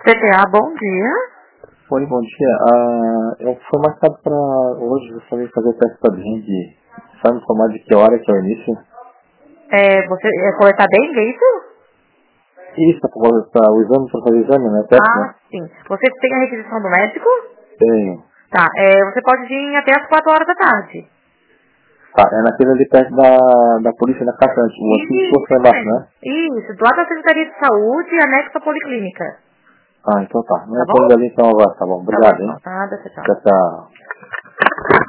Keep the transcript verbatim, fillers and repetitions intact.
C T A, bom dia. Oi, bom dia. Ah, eu fui marcado para hoje justamente fazer o teste da dengue. Sabe me informar de que hora que é o início? É, você é coletar dengue, é isso? Isso, para o exame, para fazer o exame, né? Teste, Ah, né? sim. Você tem a requisição do médico? Tenho. Tá, é, você pode vir até as quatro horas da tarde. Tá, é naquele ali perto da, da polícia da Caixa, o antigo posto lá embaixo, né? Isso, do lado da Secretaria de Saúde e anexo à Policlínica. Ah, então tá. Não Tá é tô bom? indo ali então agora, tá bom. Tá bom, Obrigado, então. hein? Nada, tchau. Tchau, tchau.